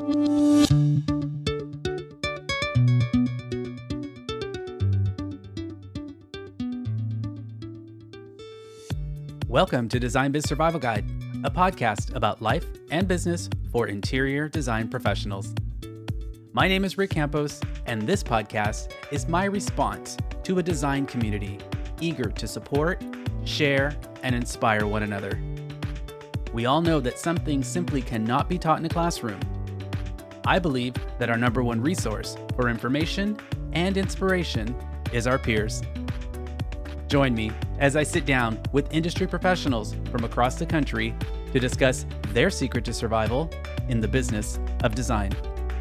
Welcome to Design Biz Survival Guide, a podcast about life and business for interior design professionals. My name is Rick Campos, and this podcast is my response to a design community eager to support, share, and inspire one another. We all know that some things simply cannot be taught in a classroom. I believe that our number one resource for information and inspiration is our peers. Join me as I sit down with industry professionals from across the country to discuss their secret to survival in the business of design.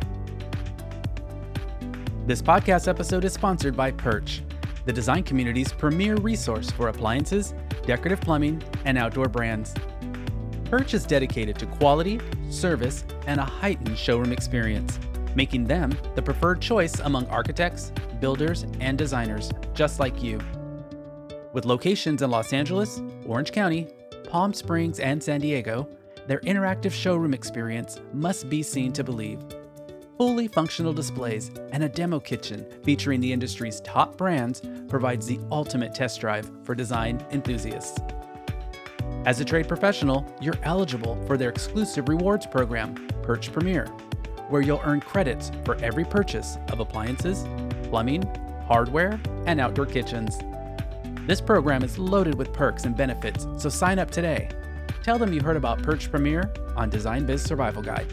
This podcast episode is sponsored by Perch, the design community's premier resource for appliances, decorative plumbing, and outdoor brands. Perch is dedicated to quality, service, and a heightened showroom experience, making them the preferred choice among architects, builders, and designers just like you. With locations in Los Angeles, Orange County, Palm Springs, and San Diego, their interactive showroom experience must be seen to believe. Fully functional displays and a demo kitchen featuring the industry's top brands provides the ultimate test drive for design enthusiasts. As a trade professional, you're eligible for their exclusive rewards program, Perch Premier, where you'll earn credits for every purchase of appliances, plumbing, hardware, and outdoor kitchens. This program is loaded with perks and benefits, so sign up today. Tell them you heard about Perch Premier on Design Biz Survival Guide.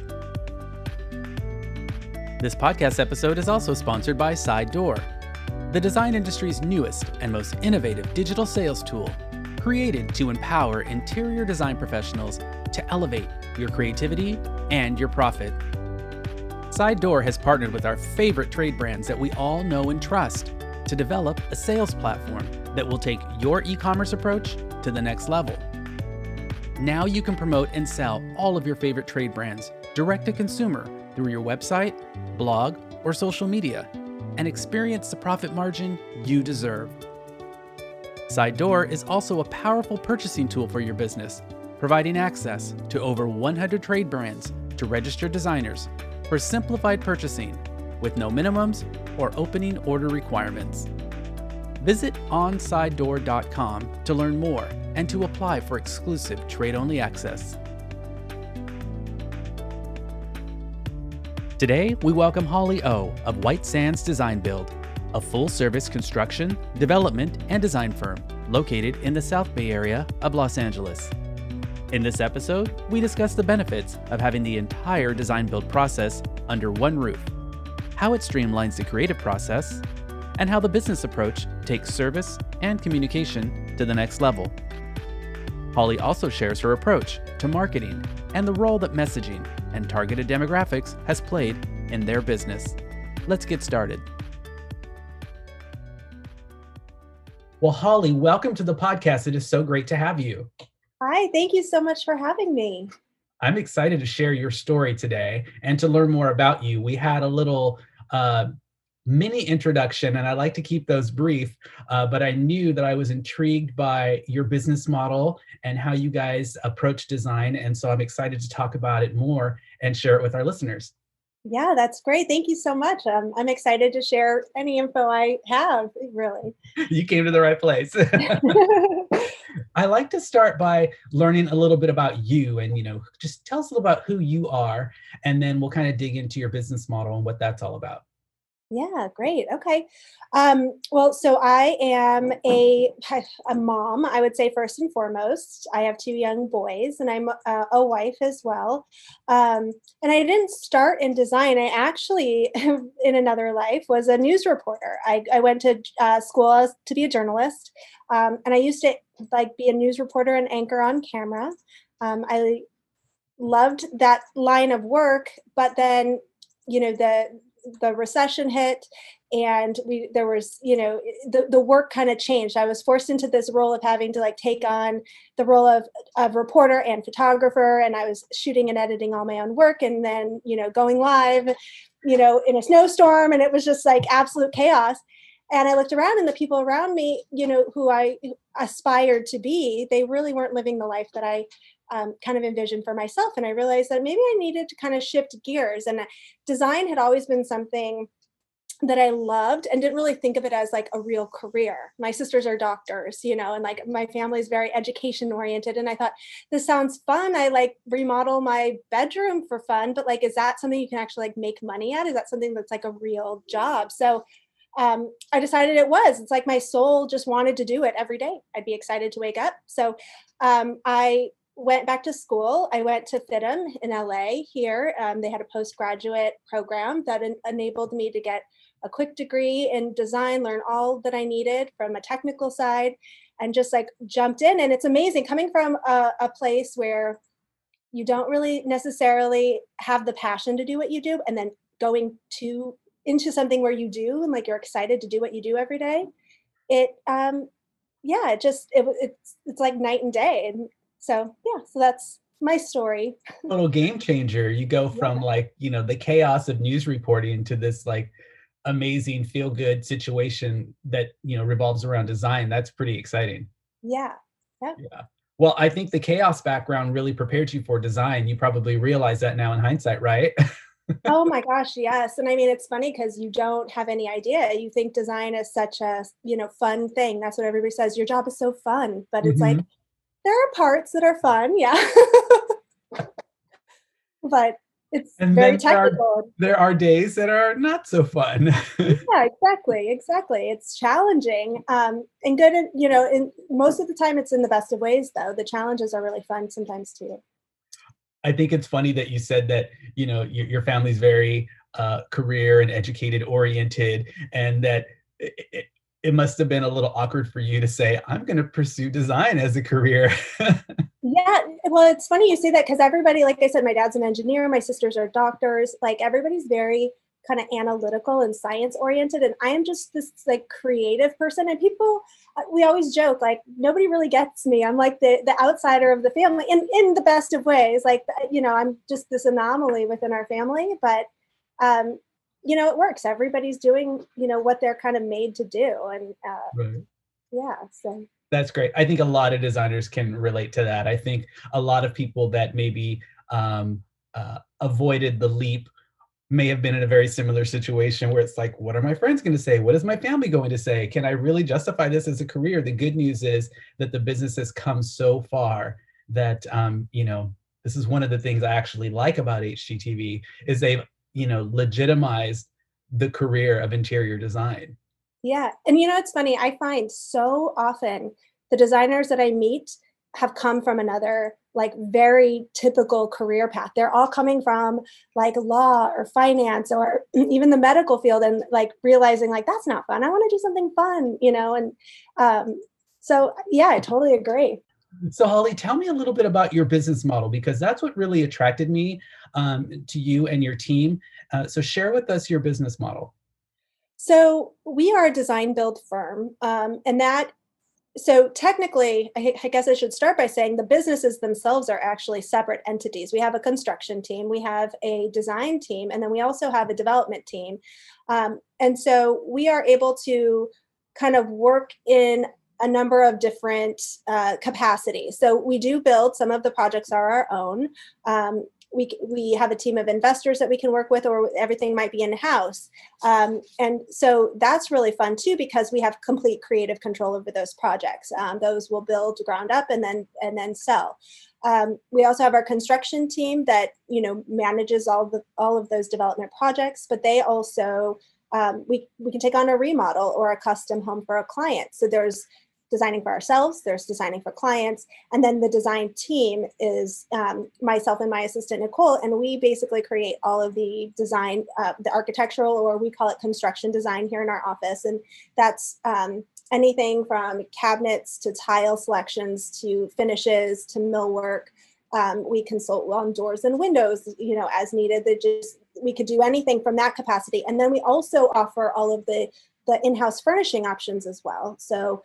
This podcast episode is also sponsored by Side Door, the design industry's newest and most innovative digital sales tool, created to empower interior design professionals to elevate your creativity and your profit. Side Door has partnered with our favorite trade brands that we all know and trust to develop a sales platform that will take your e-commerce approach to the next level. Now you can promote and sell all of your favorite trade brands direct to consumer through your website, blog, or social media, and experience the profit margin you deserve. Side Door is also a powerful purchasing tool for your business, providing access to over 100 trade brands to registered designers for simplified purchasing with no minimums or opening order requirements. Visit onsidedoor.com to learn more and to apply for exclusive trade-only access. Today, we welcome Holly O of White Sands Design Build, a full-service construction, development, and design firm located in the South Bay area of Los Angeles. In this episode, we discuss the benefits of having the entire design build process under one roof, how it streamlines the creative process, and how the business approach takes service and communication to the next level. Holly also shares her approach to marketing and the role that messaging and targeted demographics has played in their business. Let's get started. Well, Holly, welcome to the podcast. It is so great to have you. Hi, thank you so much for having me. I'm excited to share your story today and to learn more about you. We had a little mini introduction, and I like to keep those brief, but I knew that I was intrigued by your business model and how you guys approach design. And so I'm excited to talk about it more and share it with our listeners. Yeah, that's great. Thank you so much. I'm excited to share any info I have, really. You came to the right place. I like to start by learning a little bit about you and, just tell us a little about who you are, and then we'll kind of dig into your business model and what that's all about. Yeah, great. Okay. So I am a mom, I would say, first and foremost. I have two young boys, and I'm a wife as well. And I didn't start in design. I actually, in another life, was a news reporter. I went to school to be a journalist, and I used to be a news reporter and anchor on camera. I loved that line of work, but then, the recession hit, and the work kind of changed. I was forced into this role of having to take on the role of reporter and photographer, and I was shooting and editing all my own work, and then going live in a snowstorm, and it was just absolute chaos. And I looked around, and the people around me, who I aspired to be, they really weren't living the life that I kind of envisioned for myself. And I realized that maybe I needed to kind of shift gears. And design had always been something that I loved and didn't really think of it as like a real career. My sisters are doctors, and like my family is very education oriented. And I thought, this sounds fun. I like remodel my bedroom for fun, but like, is that something you can actually like make money at? Is that something that's like a real job? So I decided it was. It's like my soul just wanted to do it every day. I'd be excited to wake up. So I went back to school. I went to FITM in LA here. They had a postgraduate program that enabled me to get a quick degree in design, learn all that I needed from a technical side, and just like jumped in. And it's amazing coming from a place where you don't really necessarily have the passion to do what you do, and then going into something where you do, and like you're excited to do what you do every day. It yeah, it's like night and day. And so yeah, so that's my story. Total game changer. You go from Yeah. like, the chaos of news reporting to this like amazing feel good situation that, revolves around design. That's pretty exciting. Yeah. Yeah. Yeah. Well, I think the chaos background really prepared you for design. You probably realize that now in hindsight, right? Oh my gosh, yes. And I mean, it's funny because you don't have any idea. You think design is such a, fun thing. That's what everybody says. Your job is so fun. But it's like, Mhm. there are parts that are fun, yeah. But it's And very then technical. there are days that are not so fun. Yeah, exactly, exactly. It's challenging, and good, in most of the time, it's in the best of ways, though. The challenges are really fun sometimes too. I think it's funny that you said that, your family's very career and educated oriented, and that it must have been a little awkward for you to say, I'm going to pursue design as a career. Yeah, well, it's funny you say that because everybody, like I said, my dad's an engineer, my sisters are doctors, like everybody's very kind of analytical and science oriented, and I am just this like creative person. And people, we always joke like nobody really gets me. I'm like the outsider of the family in the best of ways. Like I'm just this anomaly within our family, but um, it works. Everybody's doing what they're kind of made to do, and Right. yeah, so. That's great. I think a lot of designers can relate to that. I think a lot of people that maybe avoided the leap may have been in a very similar situation where it's like, what are my friends going to say? What is my family going to say? Can I really justify this as a career? The good news is that the business has come so far that, this is one of the things I actually like about HGTV is they've, legitimized the career of interior design. Yeah, and it's funny, I find so often the designers that I meet have come from another, like, very typical career path. They're all coming from, like, law or finance or even the medical field and, like, realizing, like, "That's not fun. I wanna do something fun," and, so, yeah, I totally agree. So, Holly, tell me a little bit about your business model because that's what really attracted me to you and your team. So, share with us your business model. So, we are a design build firm, and that so technically, I guess I should start by saying the businesses themselves are actually separate entities. We have a construction team, we have a design team, and then we also have a development team. And so we are able to kind of work in a number of different capacities. So we do build, some of the projects are our own. We have a team of investors that we can work with, or everything might be in house. And so that's really fun too, because we have complete creative control over those projects. Those will build ground up and then sell. We also have our construction team that manages all of those development projects, but they also we can take on a remodel or a custom home for a client. So there's designing for ourselves, there's designing for clients, and then the design team is myself and my assistant Nicole, and we basically create all of the design, the architectural, or we call it construction design here in our office, and that's anything from cabinets to tile selections to finishes to millwork. We consult on doors and windows, as needed. We could do anything from that capacity, and then we also offer all of the in-house furnishing options as well. So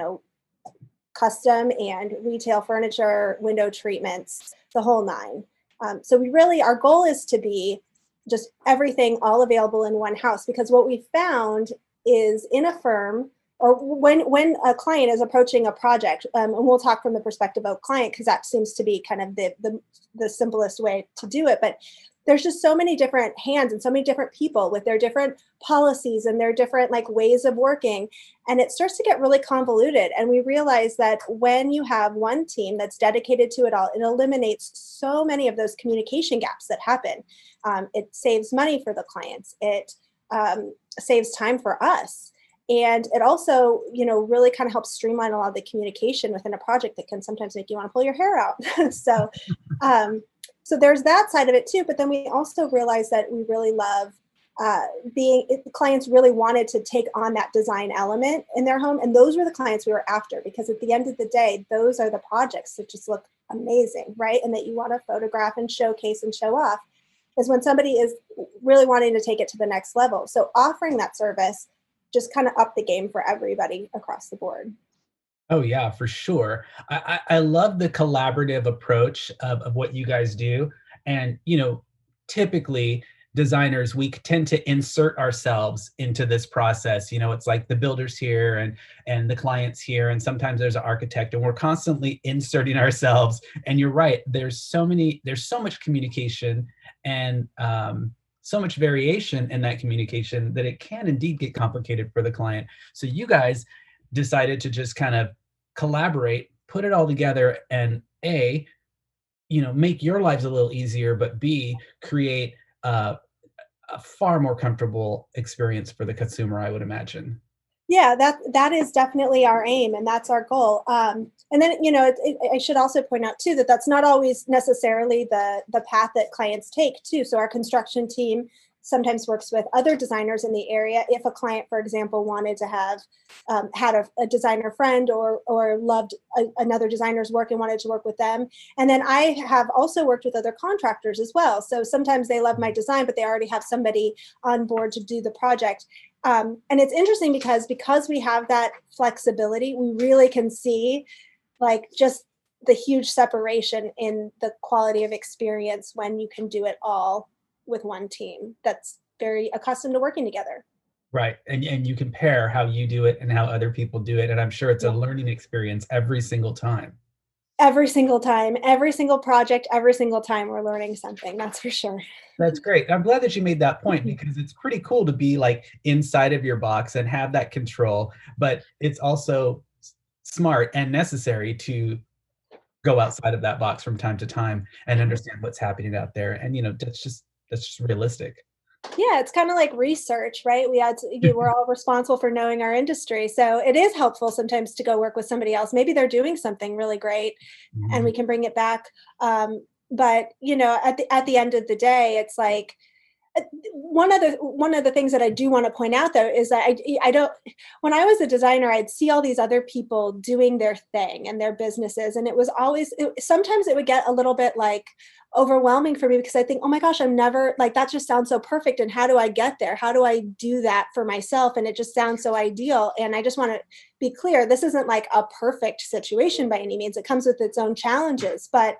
custom and retail furniture, window treatments, the whole nine. So our goal is to be just everything all available in one house, because what we found is in a firm, or when a client is approaching a project, and we'll talk from the perspective of client because that seems to be kind of the simplest way to do it. But there's just so many different hands and so many different people with their different policies and their different like ways of working, and it starts to get really convoluted. And we realize that when you have one team that's dedicated to it all, it eliminates so many of those communication gaps that happen. It saves money for the clients. It saves time for us. And it also, really kind of helps streamline a lot of the communication within a project that can sometimes make you want to pull your hair out. So there's that side of it too. But then we also realize that we really love clients really wanted to take on that design element in their home. And those were the clients we were after, because at the end of the day, those are the projects that just look amazing, right? And that you want to photograph and showcase and show off, is when somebody is really wanting to take it to the next level. So offering that service just kind of up the game for everybody across the board. Oh yeah, for sure. I love the collaborative approach of what you guys do. And, typically designers, we tend to insert ourselves into this process. It's like the builders here and the clients here, and sometimes there's an architect, and we're constantly inserting ourselves. And you're right, there's so much communication and so much variation in that communication that it can indeed get complicated for the client. So you guys decided to just kind of collaborate, put it all together, and make your lives a little easier, but B, create a far more comfortable experience for the consumer, I would imagine. Yeah, that is definitely our aim, and that's our goal. And then, I should also point out too that that's not always necessarily the path that clients take too. So our construction team sometimes works with other designers in the area. If a client, for example, wanted to have had a designer friend or loved another designer's work and wanted to work with them. And then I have also worked with other contractors as well. So sometimes they love my design, but they already have somebody on board to do the project. And it's interesting because we have that flexibility, we really can see like just the huge separation in the quality of experience when you can do it all with one team that's very accustomed to working together. Right. And you compare how you do it and how other people do it. And I'm sure it's a learning experience every single time. Every single time, every single project, every single time we're learning something. That's for sure. That's great. I'm glad that you made that point, because it's pretty cool to be like inside of your box and have that control, but it's also smart and necessary to go outside of that box from time to time and understand what's happening out there. And, that's just realistic. Yeah, it's kind of like research, right? We're all responsible for knowing our industry. So it is helpful sometimes to go work with somebody else. Maybe they're doing something really great and we can bring it back. But at the end of the day, it's like one of the things that I do want to point out though is that I don't, when I was a designer, I'd see all these other people doing their thing and their businesses, and it was always sometimes it would get a little bit like overwhelming for me, because I think, oh my gosh, I'm never like, that just sounds so perfect, and how do I get there? How do I do that for myself? And it just sounds so ideal. And I just want to be clear, this isn't like a perfect situation by any means. It comes with its own challenges, but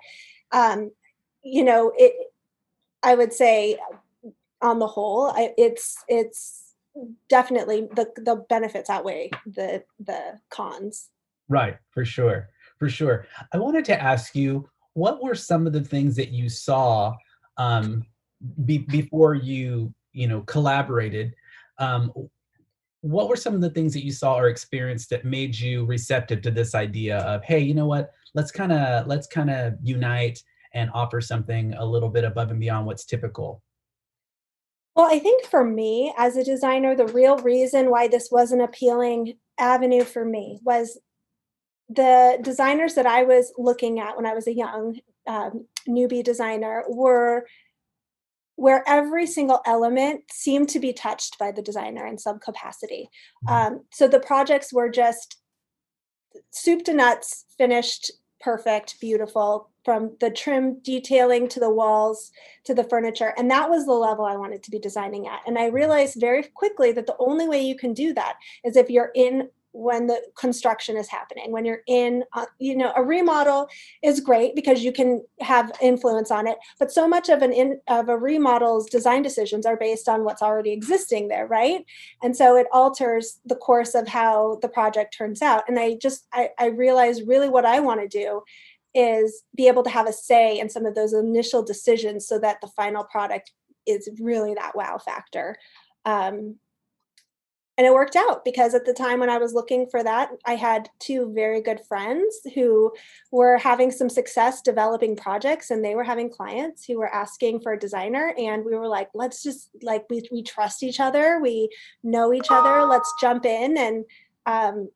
I would say on the whole, it's definitely the benefits outweigh the cons. Right, for sure, for sure. I wanted to ask you, what were some of the things that you saw before you collaborated? What were some of the things that you saw or experienced that made you receptive to this idea of, hey, you know what? Let's kind of unite and offer something a little bit above and beyond what's typical. Well, I think for me as a designer, the real reason why this was an appealing avenue for me was the designers that I was looking at when I was a young newbie designer were where every single element seemed to be touched by the designer in some capacity. So the projects were just soup to nuts, finished, perfect, beautiful, from the trim detailing to the walls to the furniture. And that was the level I wanted to be designing at. And I realized very quickly that the only way you can do that is if you're in when the construction is happening, when you're in, a remodel is great because you can have influence on it, but so much of a remodel's design decisions are based on what's already existing there, right? And so it alters the course of how the project turns out. And I realize really what I want to do is be able to have a say in some of those initial decisions so that the final product is really that wow factor. Um, and it worked out because at the time when I was looking for that, I had two very good friends who were having some success developing projects, and they were having clients who were asking for a designer. And we were like, let's just like, we trust each other. We know each other. Let's jump in um,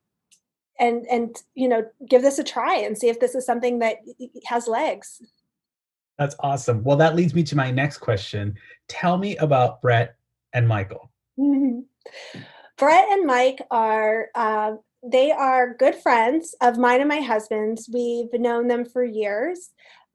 and give this a try and see if this is something that has legs. That's awesome. Well, that leads me to my next question. Tell me about Brett and Michael. Brett and Mike are they are good friends of mine and my husband's. We've known them for years,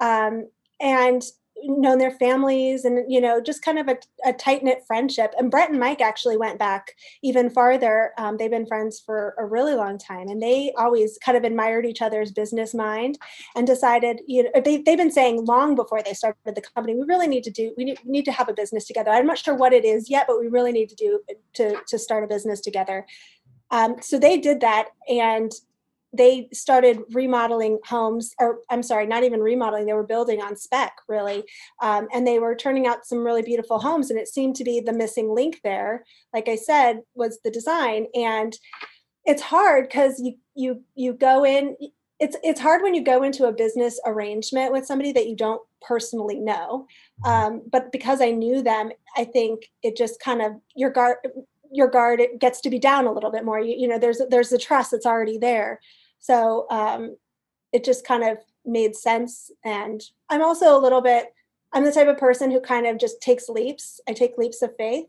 and known their families, and just kind of a tight knit friendship. And Brett and Mike actually went back even farther. They've been friends for a really long time, and they always kind of admired each other's business mind and decided, they've been saying long before they started the company, we need to have a business together. I'm not sure what it is yet, but we really need to start a business together. So they did that, and they started remodeling homes, or I'm sorry, not even remodeling, they were building on spec, really. And they were turning out some really beautiful homes, and it seemed to be the missing link there, like I said, was the design. And it's hard because you go in, it's hard when you go into a business arrangement with somebody that you don't personally know. But because I knew them, I think it just kind of, your guard it gets to be down a little bit more. There's the trust that's already there. So it just kind of made sense. And I'm also I'm the type of person who kind of just takes leaps. I take leaps of faith.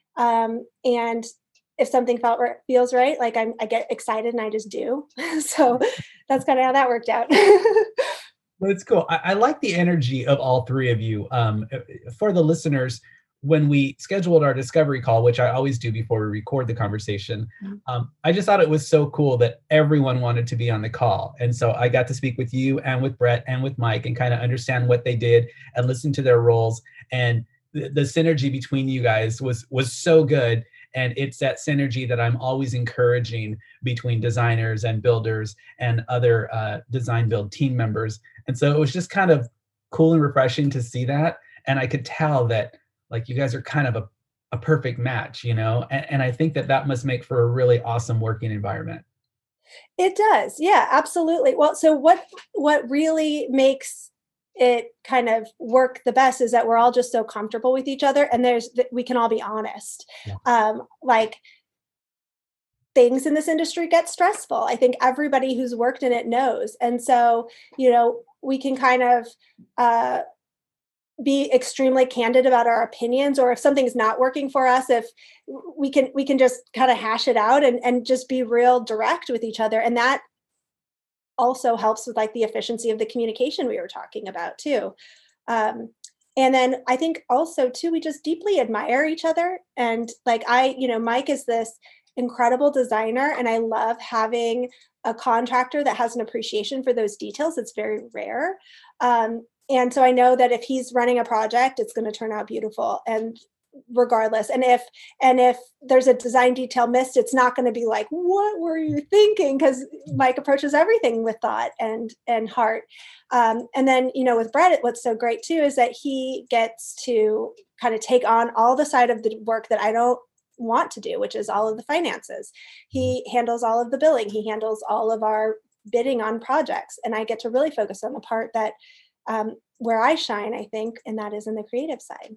And if something feels right, like I get excited and I just do. So that's kind of how that worked out. Well, it's cool. I like the energy of all three of you. For the listeners, when we scheduled our discovery call, which I always do before we record the conversation, I just thought it was so cool that everyone wanted to be on the call. And so I got to speak with you and with Brett and with Mike and kind of understand what they did and listen to their roles. And the synergy between you guys was so good. And it's that synergy that I'm always encouraging between designers and builders and other design build team members. And so it was just kind of cool and refreshing to see that. And I could tell that like you guys are kind of a perfect match, and I think that must make for a really awesome working environment. It does. Yeah, absolutely. Well, so what really makes it kind of work the best is that we're all just so comfortable with each other, and we can all be honest. Yeah. Like, things in this industry get stressful. I think everybody who's worked in it knows. And so, we can kind of be extremely candid about our opinions, or if something's not working for us, if we can just kind of hash it out and just be real direct with each other. And that also helps with like the efficiency of the communication we were talking about too. And then I think also too, we just deeply admire each other. And like Mike is this incredible designer, and I love having a contractor that has an appreciation for those details. It's very rare. And so I know that if he's running a project, it's going to turn out beautiful, and regardless. And if there's a design detail missed, it's not going to be like, what were you thinking? Because Mike approaches everything with thought and heart. And then, with Brett, what's so great too is that he gets to kind of take on all the side of the work that I don't want to do, which is all of the finances. He handles all of the billing. He handles all of our bidding on projects. And I get to really focus on the part that where I shine, I think, and that is in the creative side.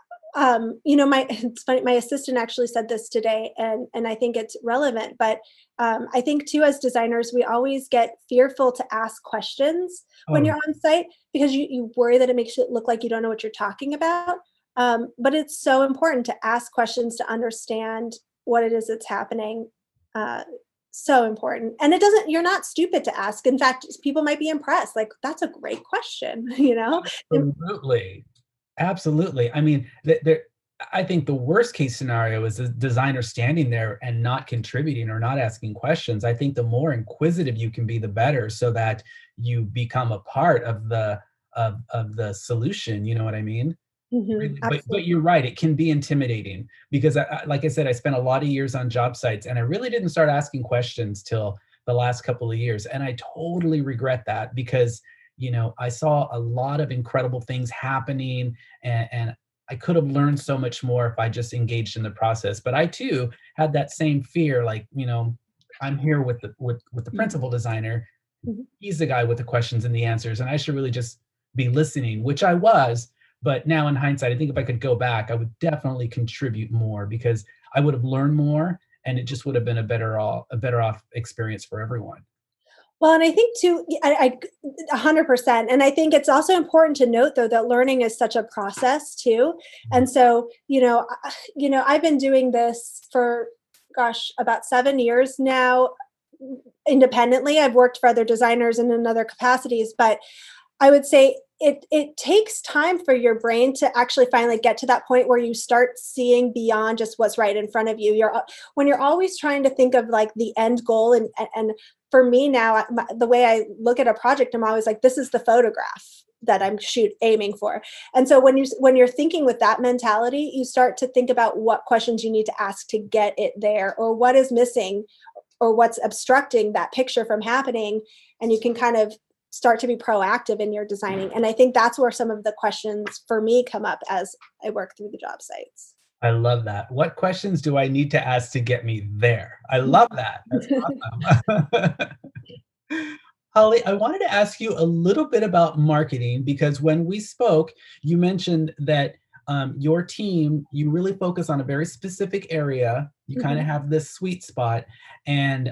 It's funny, my assistant actually said this today, and I think it's relevant, but I think too, as designers, we always get fearful to ask questions when you're on site, because you worry that it makes it look like you don't know what you're talking about. But it's so important to ask questions to understand what it is that's happening. So important. And you're not stupid to ask. In fact, people might be impressed. Like, that's a great question, Absolutely. I mean, I think the worst case scenario is a designer standing there and not contributing or not asking questions. I think the more inquisitive you can be, the better, so that you become a part of the solution. You know what I mean? But Absolutely. you're right. It can be intimidating because, like I said, I spent a lot of years on job sites, and I really didn't start asking questions till the last couple of years, and I totally regret that because I saw a lot of incredible things happening, and I could have learned so much more if I just engaged in the process. But I too had that same fear, like I'm here with the Mhm. principal designer. Mhm. He's the guy with the questions and the answers, and I should really just be listening, which I was. But now in hindsight, I think if I could go back, I would definitely contribute more because I would have learned more, and it just would have been a better off experience for everyone. Well, and I think too, 100%. And I think it's also important to note though that learning is such a process too. Mhm. And so, I've been doing this for, gosh, about 7 years now independently. I've worked for other designers in other capacities, but I would say it takes time for your brain to actually finally get to that point where you start seeing beyond just what's right in front of you. When you're always trying to think of like the end goal, and for me now, the way I look at a project, I'm always like, this is the photograph that I'm aiming for. And so when you're thinking with that mentality, you start to think about what questions you need to ask to get it there, or what is missing, or what's obstructing that picture from happening, and you can kind of start to be proactive in your designing. And I think that's where some of the questions for me come up as I work through the job sites. I love that. What questions do I need to ask to get me there? I love that. That's awesome. Holly, I wanted to ask you a little bit about marketing because when we spoke, you mentioned that your team, you really focus on a very specific area. You kind of Mhm. have this sweet spot, and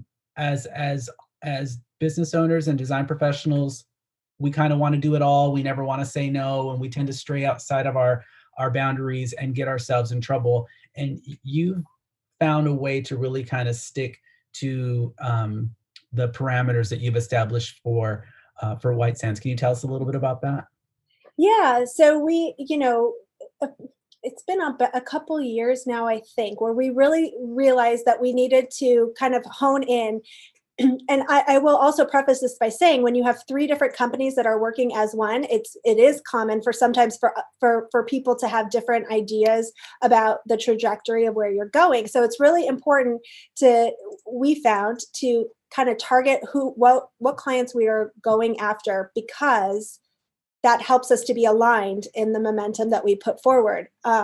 as business owners and design professionals, we kind of want to do it all. We never want to say no, and we tend to stray outside of our boundaries and get ourselves in trouble. And you found a way to really kind of stick to the parameters that you've established for White Sands. Can you tell us a little bit about that? Yeah, so uh, it's been a couple years now, I think, where we really realized that we needed to kind of hone in. And I will also preface this by saying, when you have three different companies that are working as one, it is common for sometimes for people to have different ideas about the trajectory of where you're going. So it's really important to we found to kind of target what clients we are going after, because that helps us to be aligned in the momentum that we put forward.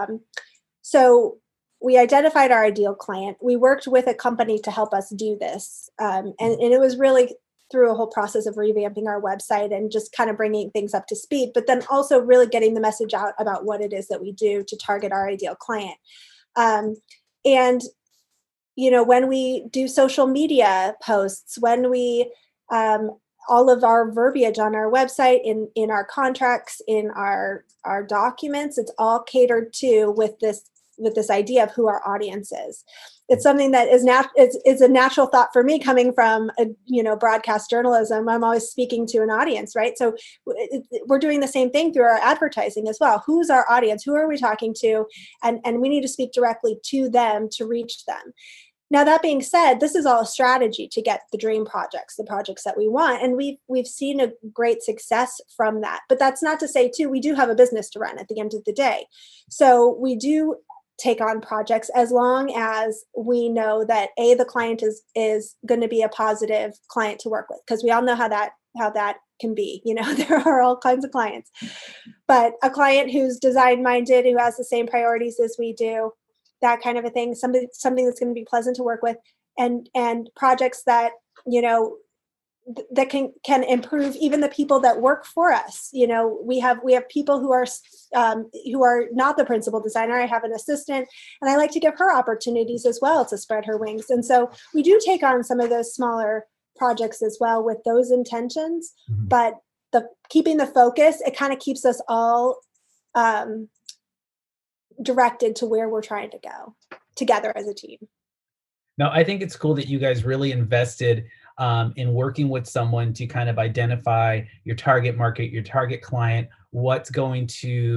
So we identified our ideal client. We worked with a company to help us do this. And it was really through a whole process of revamping our website and just kind of bringing things up to speed, but then also really getting the message out about what it is that we do to target our ideal client. Um, and, when we do social media posts, when we um, all of our verbiage on our website, in our contracts, in our documents, it's all catered to with this idea of who our audience is. It's something that is a natural thought for me, coming from broadcast journalism. I'm always speaking to an audience, right? So we're doing the same thing through our advertising as well. Who's our audience? Who are we talking to? And we need to speak directly to them to reach them. Now, that being said, this is all a strategy to get the dream projects, the projects that we want, and we've seen a great success from that. But that's not to say, too, we do have a business to run at the end of the day. So we do take on projects as long as we know that the client is going to be a positive client to work with, because we all know how that can be. There are all kinds of clients, but a client who's design minded, who has the same priorities as we do, that kind of a thing, something that's going to be pleasant to work with, and projects that you know that can improve even the people that work for us. We have people who are not the principal designer. I have an assistant, and I like to give her opportunities as well to spread her wings. And so we do take on some of those smaller projects as well with those intentions. Mhm. But the keeping the focus, it kind of keeps us all um, directed to where we're trying to go together as a team. No, I think it's cool that you guys really invested in working with someone to kind of identify your target market, your target client, what's going to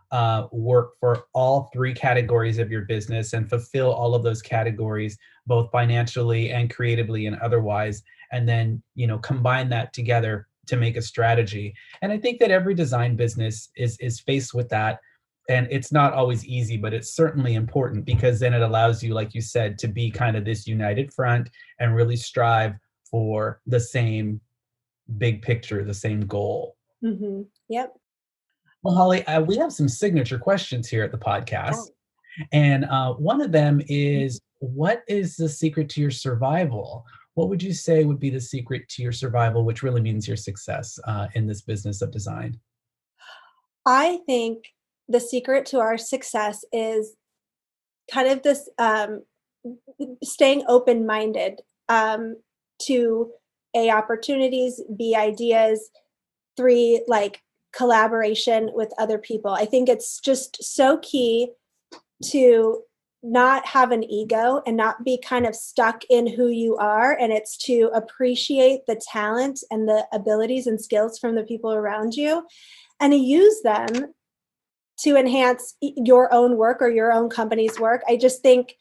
work for all three categories of your business and fulfill all of those categories, both financially and creatively and otherwise, and then, combine that together to make a strategy. And I think that every design business is faced with that. And it's not always easy, but it's certainly important because then it allows you, like you said, to be kind of this united front and really strive for the same big picture, the same goal. Yep. Well, Holly, we have some signature questions here at the Yeah. podcast. And one of them is, what is the secret to your survival? What would you say would be the secret to your survival, which really means your success in this business of design? I think the secret to our success is kind of this staying open minded to A, opportunities, B, ideas, three, like collaboration with other people. I think it's just so key to not have an ego and not be kind of stuck in who you are. And it's to appreciate the talent and the abilities and skills from the people around you and to use them to enhance your own work or your own company's work. I just think,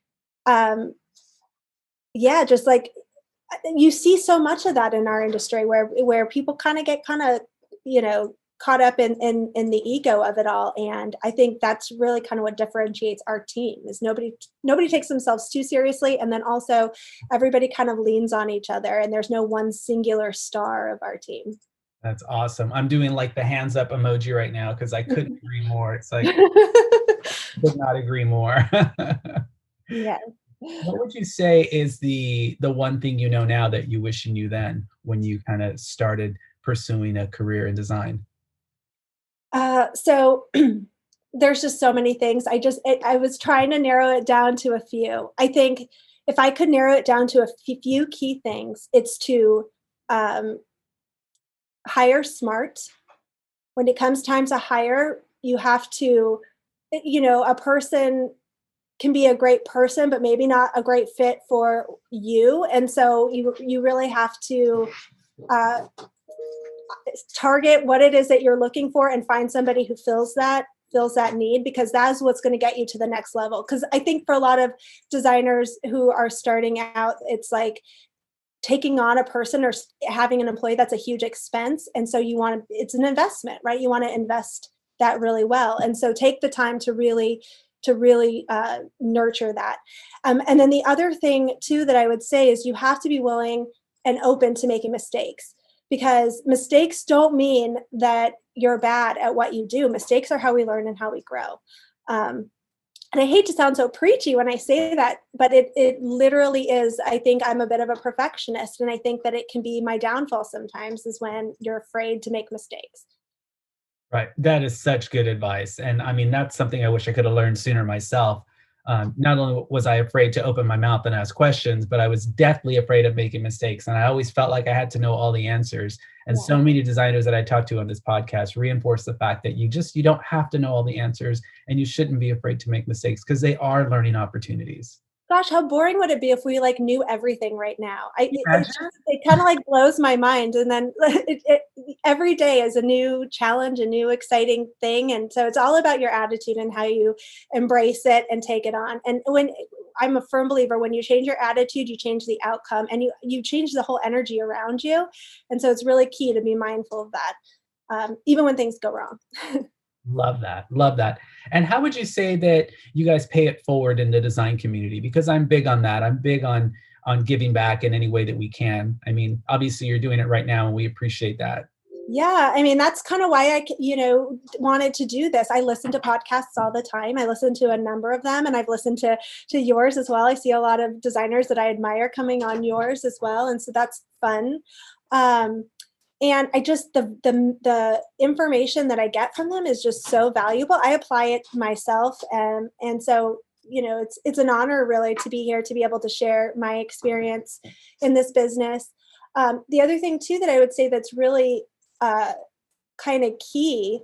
yeah, just like you see so much of that in our industry where people kind of get caught up in the ego of it all. And I think that's really kind of what differentiates our team is nobody takes themselves too seriously. And then also everybody kind of leans on each other and there's no one singular star of our team. That's awesome. I'm doing like the hands up emoji right now because I couldn't agree more. It's like, could not agree more. Yeah. What would you say is the one thing you know now that you wish you knew then when you kind of started pursuing a career in design? So there's just so many things. I was trying to narrow it down to a few. I think if I could narrow it down to a few key things, it's to um, hire smart. When it comes time to hire, you have to, a person can be a great person, but maybe not a great fit for you. And so you really have to uh, target what it is that you're looking for and find somebody who fills that need, because that's what's going to get you to the next level. Because I think for a lot of designers who are starting out, it's like taking on a person or having an employee, that's a huge expense. And so it's an investment, right? You want to invest that really well. And so take the time to really nurture that. And then the other thing too that I would say is you have to be willing and open to making mistakes, because mistakes don't mean that you're bad at what you do. Mistakes are how we learn and how we grow. And I hate to sound so preachy when I say that, but it literally is. I think I'm a bit of a perfectionist, and I think that it can be my downfall sometimes is when you're afraid to make mistakes. Right. That is such good advice. And I mean, that's something I wish I could have learned sooner myself. Not only was I afraid to open my mouth and ask questions, but I was deathly afraid of making mistakes. And I always felt like I had to know all the answers. And Yeah. so many designers that I talked to on this podcast reinforce the fact that you don't have to know all the answers and you shouldn't be afraid to make mistakes because they are learning opportunities. Gosh, how boring would it be if we like knew everything right now? Imagine. It kind of like blows my mind. And then every day is a new challenge, a new exciting thing. And so it's all about your attitude and how you embrace it and take it on. And when I'm a firm believer, when you change your attitude, you change the outcome and you change the whole energy around you. And so it's really key to be mindful of that, even when things go wrong. Love that. Love that. And how would you say that you guys pay it forward in the design community? Because I'm big on that. I'm big on giving back in any way that we can. I mean, obviously you're doing it right now and we appreciate that. Yeah, I mean, that's kind of why wanted to do this. I listen to podcasts all the time. I listen to a number of them, and I've listened to yours as well. I see a lot of designers that I admire coming on yours as well, and so that's fun. And I just the information that I get from them is just so valuable. I apply it myself, and so it's an honor really to be here to be able to share my experience in this business. The other thing too that I would say that's really kind of key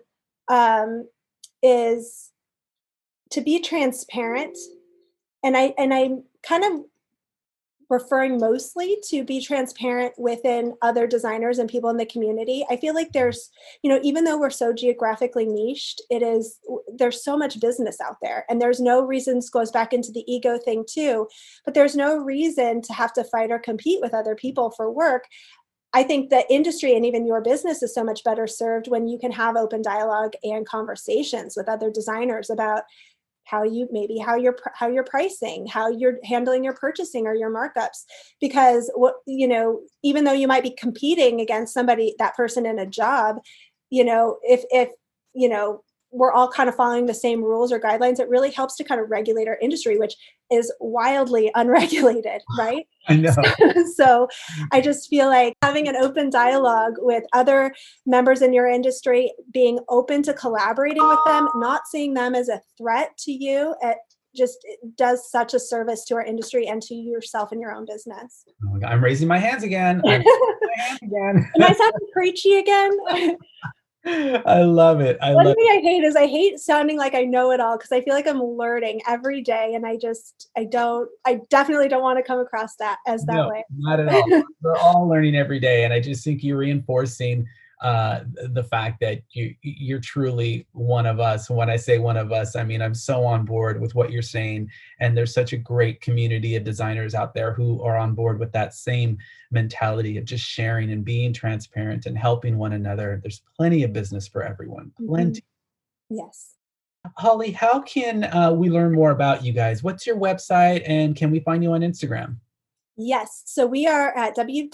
is to be transparent. And I kind of referring mostly to be transparent within other designers and people in the community. I feel like there's, even though we're so geographically niched, there's so much business out there, and there's no reasons, goes back into the ego thing too, but there's no reason to have to fight or compete with other people for work. I think the industry and even your business is so much better served when you can have open dialogue and conversations with other designers about how you're pricing, how you're handling your purchasing or your markups. Because even though you might be competing against that person in a job, if we're all kind of following the same rules or guidelines, it really helps to kind of regulate our industry, which is wildly unregulated, right? I know. So I just feel like having an open dialogue with other members in your industry, being open to collaborating with them, not seeing them as a threat to you, it does such a service to our industry and to yourself and your own business. Oh my God, I'm raising my hands again. Am I sounding preachy again? I love it. One thing I hate is I hate sounding like I know it all, because I feel like I'm learning every day, and I definitely don't want to come across that way. Not at all. We're all learning every day. And I just think you're reinforcing the fact that you're truly one of us. When I say one of us, I mean, I'm so on board with what you're saying. And there's such a great community of designers out there who are on board with that same mentality of just sharing and being transparent and helping one another. There's plenty of business for everyone. Plenty. Mm-hmm. Yes. Holly, how can we learn more about you guys? What's your website, and can we find you on Instagram? Yes. So we are at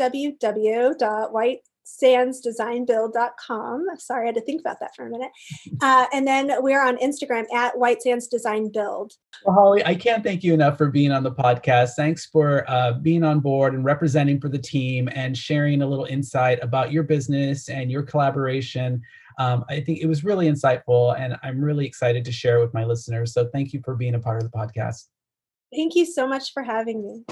www.whitesandsdesignbuild.com. Sorry, I had to think about that for a minute. And then we're on Instagram at White Sands Design Build. Well, Holly, I can't thank you enough for being on the podcast. Thanks for being on board and representing for the team and sharing a little insight about your business and your collaboration. I think it was really insightful, and I'm really excited to share with my listeners. So thank you for being a part of the podcast. Thank you so much for having me.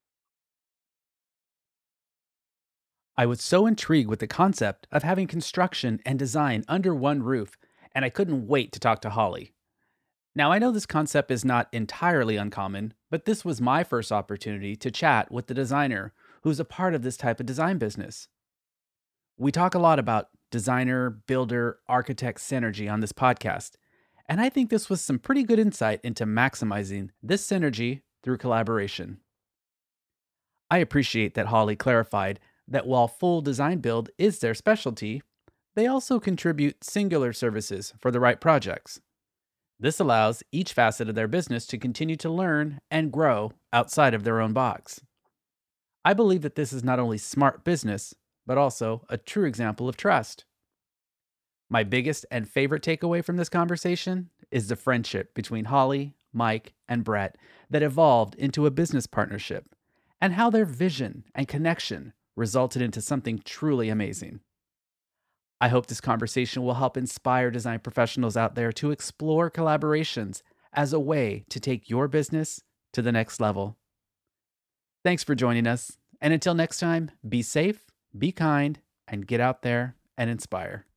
I was so intrigued with the concept of having construction and design under one roof, and I couldn't wait to talk to Holly. Now, I know this concept is not entirely uncommon, but this was my first opportunity to chat with the designer who's a part of this type of design business. We talk a lot about designer, builder, architect synergy on this podcast, and I think this was some pretty good insight into maximizing this synergy through collaboration. I appreciate that Holly clarified that while full design build is their specialty, they also contribute singular services for the right projects. This allows each facet of their business to continue to learn and grow outside of their own box. I believe that this is not only smart business, but also a true example of trust. My biggest and favorite takeaway from this conversation is the friendship between Holly, Mike, and Brett that evolved into a business partnership, and how their vision and connection resulted into something truly amazing. I hope this conversation will help inspire design professionals out there to explore collaborations as a way to take your business to the next level. Thanks for joining us, and until next time, be safe, be kind, and get out there and inspire.